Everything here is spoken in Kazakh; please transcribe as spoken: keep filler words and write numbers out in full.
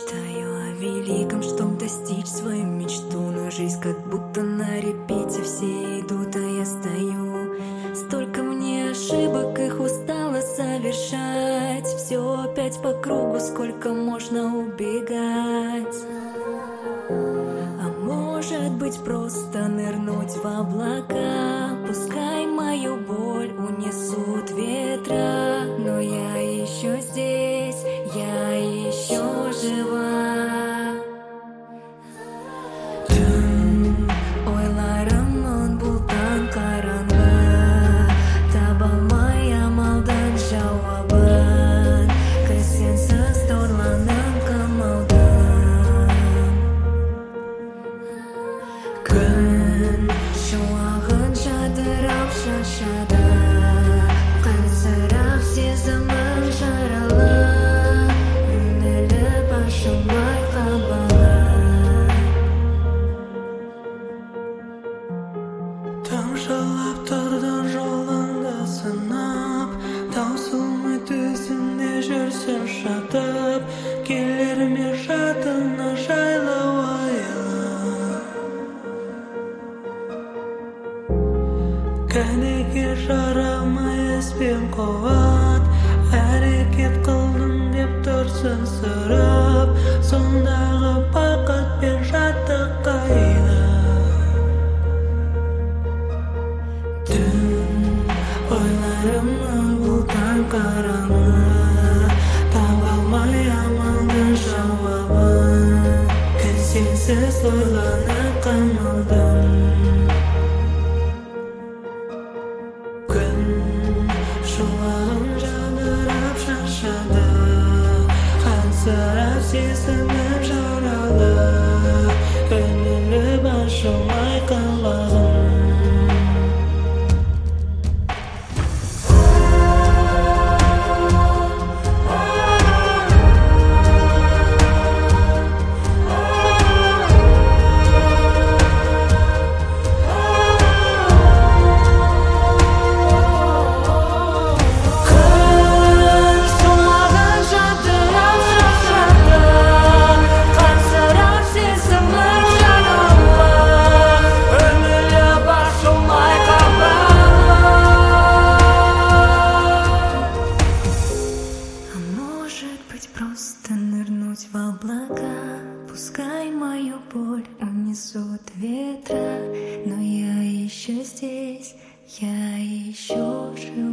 Мечтаю о великом, чтоб достичь свою мечту, но жизнь как будто на репите, все идут, а я стою. Столько мне ошибок, их устала совершать, все опять по кругу, сколько можно убегать. А может быть просто нырнуть в облака, пускай мою боль унесут ветра, но я еще здесь, я еще жива. Түн ойларымын бұлттан қараңғы, таба алмай амалдың жауабын, күз сенсіз торланып қамалдым. Күн шуағын жадырап шашады, қансырап сезімім жаралы, үңіліп ашылмай қабалы. Тамшылап тұрдың жолыңды сынап, таусылмай төсіңде жүрсің шатып, келер ме жадыңа жайлы уайым. Кәнеге жарамай іспен қуат, әрекет қылдың деп тұрсың сұрап, сондағы бақыт пен шаттық қайда? Түн ойларымның бұлттан қараңғы, таба алмай амалдың жауабын, күн сенсіз ойланып қамалдым. Күн шуағын жадырап шашады, қансырап сезімім жаралы, үңіліп ашылмай қалағым. Просто нырнуть в облака, пускай мою боль унесут ветра, но я еще здесь, я еще жива.